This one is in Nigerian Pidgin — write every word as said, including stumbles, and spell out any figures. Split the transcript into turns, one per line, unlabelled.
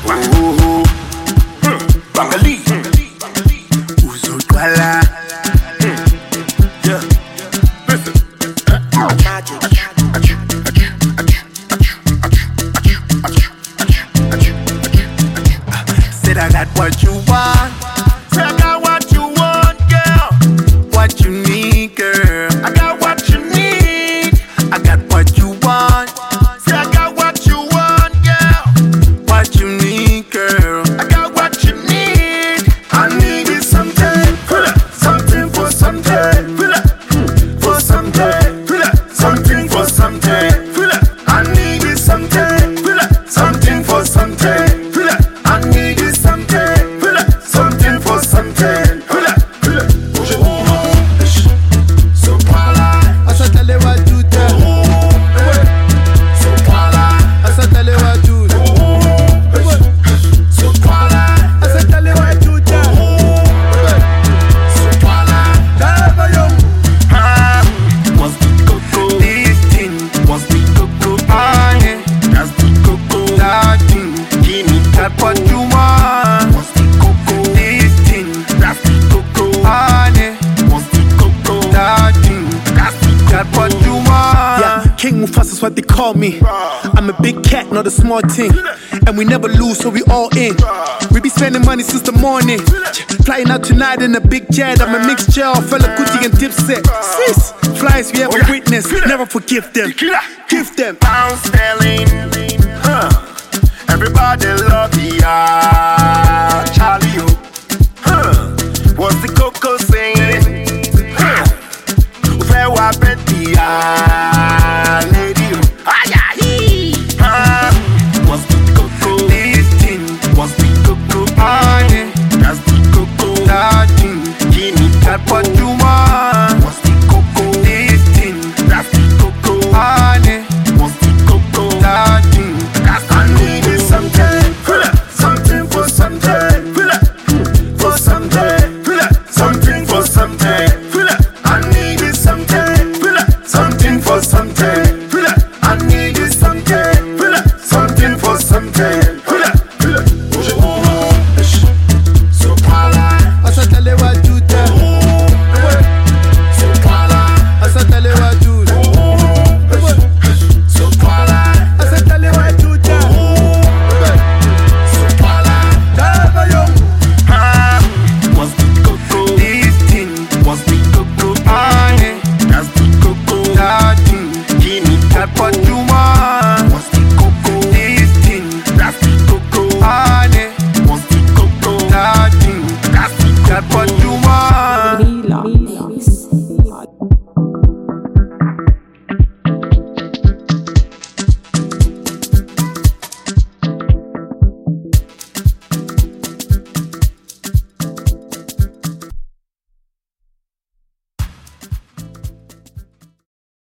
Oh, Bangali, Uzodwala. Yeah, listen. Said I got what you want. Said I got what you want, girl. What you need, girl. I got what you need. I got what you want. Say I got what you want, girl. What you need, girl. I got what you need. I needed something, something for something, for something, something for something. I needed something, something for something. I needed something, something for something. So voilà,
Asa tale wa tuta,
so voilà,
asa tale wa tuta,
so voilà,
asa tale wa tuta.
so voilà.
Dava yo,
Ah, what's the cocoa? This thing, what's the cocoa? Ah, yeah, that's the cocoa. That thing, give me that what you want. What's the cocoa? This thing, that's the cocoa. Ah, yeah, what's the cocoa? That thing, that's the that what you want.
yeah, King Mufasa is what they call me. I'm a big cat, not a small thing. And we never lose, so we all in. We be spending money since the morning. Flying out tonight in a big jet. I'm a mixture of Fela Kuti and Dipset. Sis, flies we ever witnessed. Never forgive them. Give them.
Pound sterling, huh? Everybody love the ah, Charlie, oh, huh? What's the cocoa saying? Huh? Where I bet the ah, lady, oh, ah, yeah, he, huh? What's the cocoa? This thing, what's the cocoa? Ah, yeah, that's the cocoa. That thing, give me that what you want. What's the cocoa? This thing, that's the cocoa. Ah, yeah, what's the cocoa? That thing, that's the I needed something, something for something, for something, something for something. I needed something, something for something. I needed something, something for something.